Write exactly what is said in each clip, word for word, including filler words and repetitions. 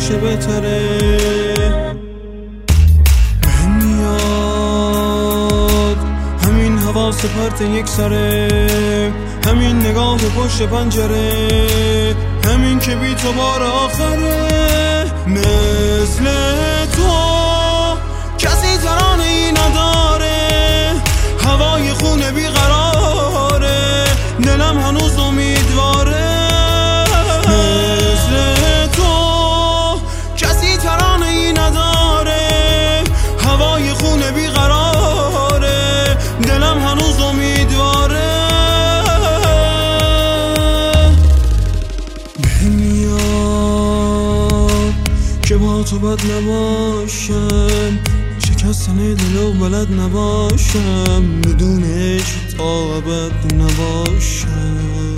همیشه بهتره. بهم میاد همین حواس پرت یک سره، همین نگاه پشت پنجره، همین که بی تو بار آخره. مثل تو کسی ترانه ای نداره، هوای خونه بیقراره، دلم هنوز امیدواره. مثل تو کسی ترانه ای نداره، هوای خونه بیقراره، دلم هنوز امیدواره. بهم میاد که با تو بد نباشم، شکستن دلو بلد نباشم، بدون عشق تا ابد نباشم.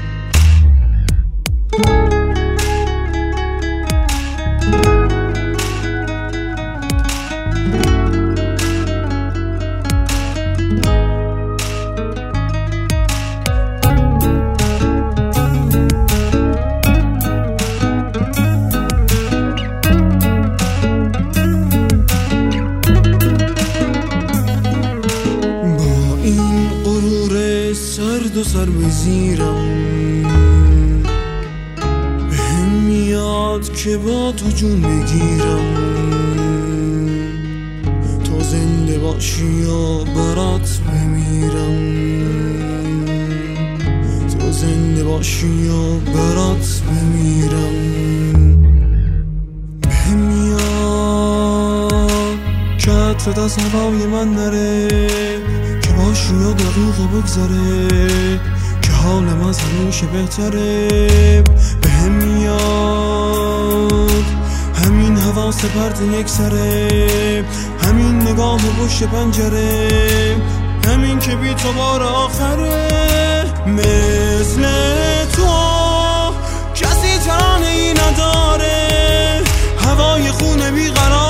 سرد و سر بزیرم، بهم میاد که با تو جون بگیرم. تو زنده باشی یا برات بمیرم، تو زنده باشی یا برات بمیرم. بهم میاد که عطرت از هوای من نره، باشی یا دقیقه بگذره، که حالم از همیشه بهتره. بهم میاد همین حواس پرت یک سره، همین نگاه پشت پنجره، همین که بی تو بار آخره. مثل تو کسی ترانه ای نداره، هوای خونه بیقرار